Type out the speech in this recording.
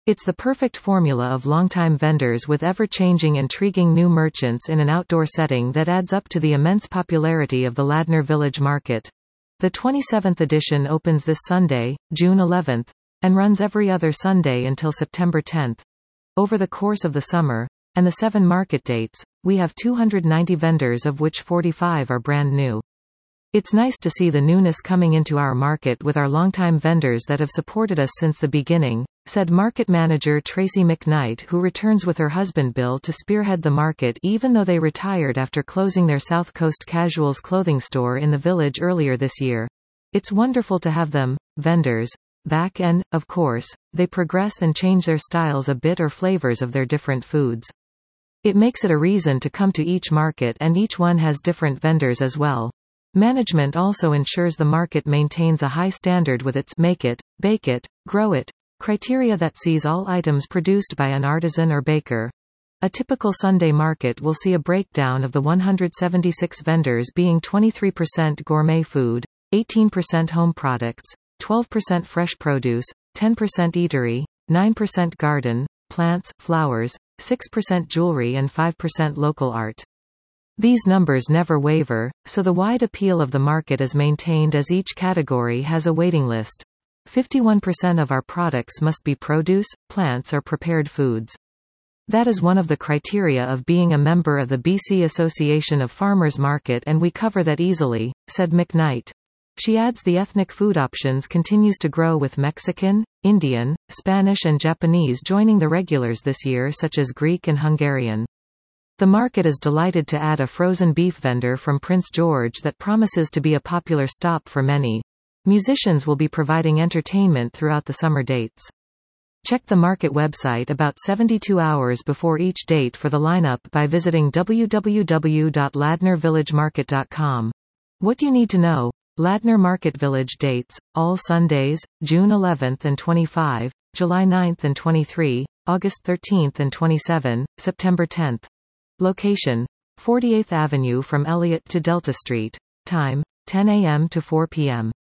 It's the perfect formula of longtime vendors with ever-changing intriguing new merchants in an outdoor setting that adds up to the immense popularity of the Ladner Village Market. The 27th edition opens this Sunday, June 11th, and runs every other Sunday until September 10th. Over the course of the summer, and the 7 market dates, we have 290 vendors, of which 45 are brand new. It's nice to see the newness coming into our market with our longtime vendors that have supported us since the beginning, said market manager Tracy McKnight, who returns with her husband Bill to spearhead the market even though they retired after closing their South Coast Casuals clothing store in the village earlier this year. It's wonderful to have them, vendors, back, and, of course, they progress and change their styles a bit or flavors of their different foods. It makes it a reason to come to each market, and each one has different vendors as well. Management also ensures the market maintains a high standard with its make it, bake it, grow it criteria that sees all items produced by an artisan or baker. A typical Sunday market will see a breakdown of the 176 vendors being 23% gourmet food, 18% home products, 12% fresh produce, 10% eatery, 9% garden, plants, flowers, 6% jewelry and 5% local art. These numbers never waver, so the wide appeal of the market is maintained as each category has a waiting list. 51% of our products must be produce, plants or prepared foods. That is one of the criteria of being a member of the BC Association of Farmers Market, and we cover that easily, said McKnight. She adds the ethnic food options continues to grow with Mexican, Indian, Spanish and Japanese joining the regulars this year, such as Greek and Hungarian. The market is delighted to add a frozen beef vendor from Prince George that promises to be a popular stop for many. Musicians will be providing entertainment throughout the summer dates. Check the market website about 72 hours before each date for the lineup by visiting www.ladnervillagemarket.com. What you need to know: Ladner Market Village dates, all Sundays, June 11th and 25, July 9th and 23, August 13th and 27, September 10th. Location: 48th Avenue from Elliott to Delta Street. Time: 10 a.m. to 4 p.m.